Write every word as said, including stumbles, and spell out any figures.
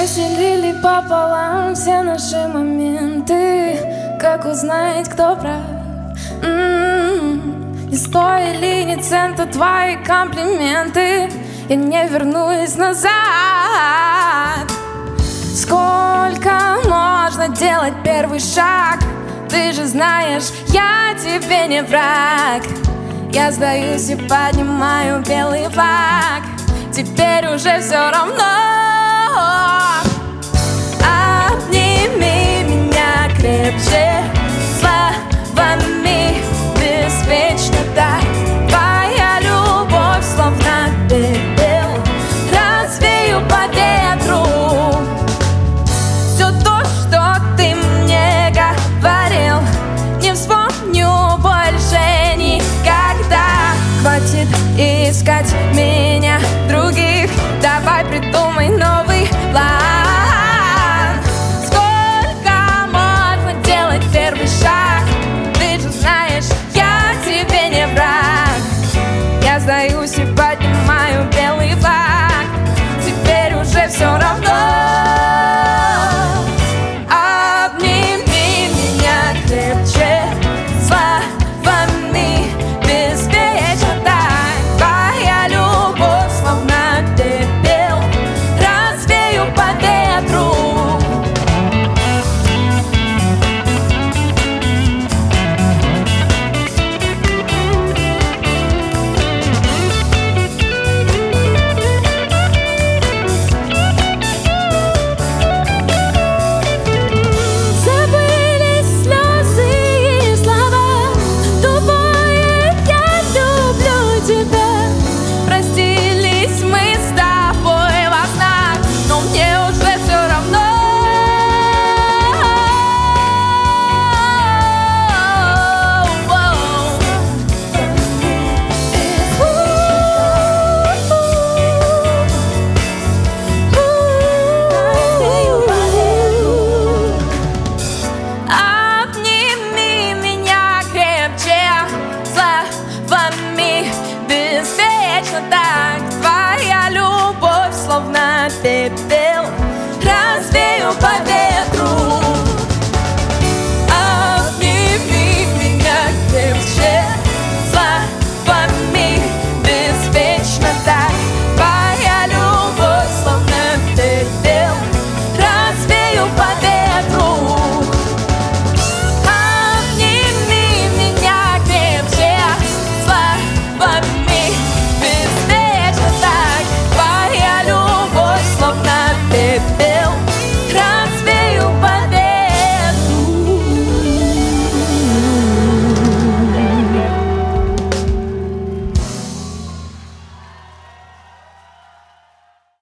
Разделили пополам все наши моменты. Как узнать, кто прав? М-м-м. Не стоили ни цента твои комплименты. Я не вернусь назад. Сколько можно делать первый шаг? Ты же знаешь, я тебе не враг. Я сдаюсь и поднимаю белый флаг. Теперь уже все равно.